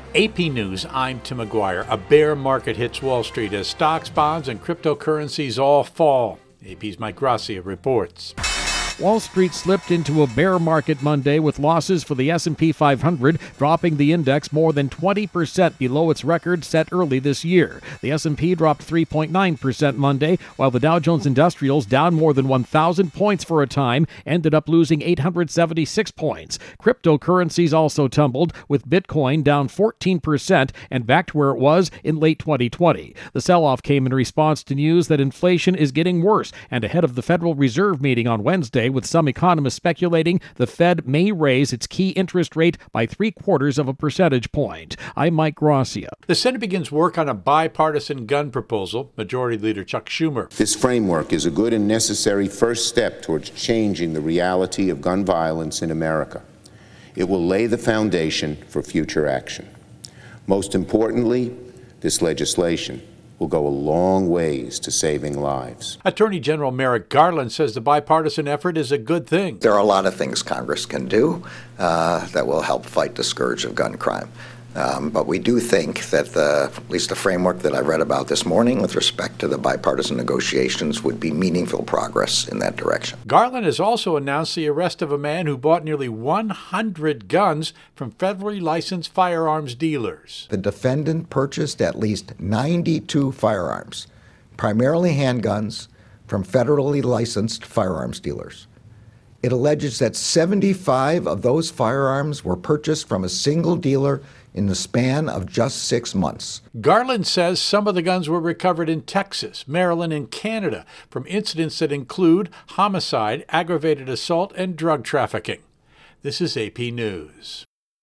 AP News, I'm Tim McGuire. A bear market hits Wall Street as stocks, bonds, and cryptocurrencies all fall. AP's Mike Gracia reports. Wall Street slipped into a bear market Monday with losses for the S&P 500, dropping the index more than 20% below its record set early this year. The S&P dropped 3.9% Monday, while the Dow Jones Industrials, down more than 1,000 points for a time, ended up losing 876 points. Cryptocurrencies also tumbled, with Bitcoin down 14% and back to where it was in late 2020. The sell-off came in response to news that inflation is getting worse and ahead of the Federal Reserve meeting on Wednesday, with some economists speculating the Fed may raise its key interest rate by 0.75 percentage point. I'm Mike Gracia. The Senate begins work on a bipartisan gun proposal. Majority Leader Chuck Schumer. This framework is a good and necessary first step towards changing the reality of gun violence in America. It will lay the foundation for future action. Most importantly, this legislation will go a long ways to saving lives. Attorney General Merrick Garland says the bipartisan effort is a good thing. There are a lot of things Congress can do that will help fight the scourge of gun crime. But we do think that at least the framework that I read about this morning with respect to the bipartisan negotiations would be meaningful progress in that direction. Garland has also announced the arrest of a man who bought nearly 100 guns from federally licensed firearms dealers. The defendant purchased at least 92 firearms, primarily handguns, from federally licensed firearms dealers. It alleges that 75 of those firearms were purchased from a single dealer in the span of just 6 months. Garland says some of the guns were recovered in Texas, Maryland, and Canada from incidents that include homicide, aggravated assault, and drug trafficking. This is AP News.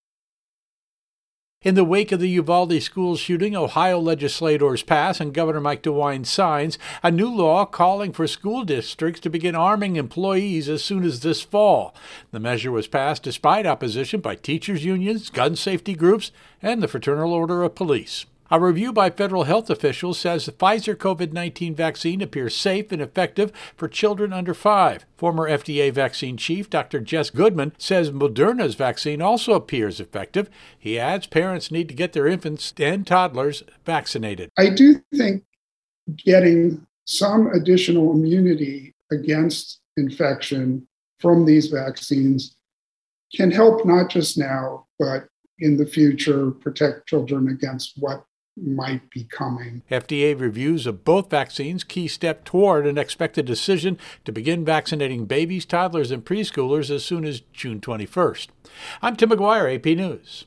In the wake of the Uvalde school shooting, Ohio legislators pass and Governor Mike DeWine signs a new law calling for school districts to begin arming employees as soon as this fall. The measure was passed despite opposition by teachers' unions, gun safety groups, and the Fraternal Order of Police. A review by federal health officials says the Pfizer COVID-19 vaccine appears safe and effective for children under 5. Former FDA vaccine chief Dr. Jess Goodman says Moderna's vaccine also appears effective. He adds parents need to get their infants and toddlers vaccinated. I do think getting some additional immunity against infection from these vaccines can help not just now, but in the future protect children against what might be coming. FDA reviews of both vaccines, key step toward an expected decision to begin vaccinating babies, toddlers, and preschoolers as soon as June 21st. I'm Tim McGuire, AP News.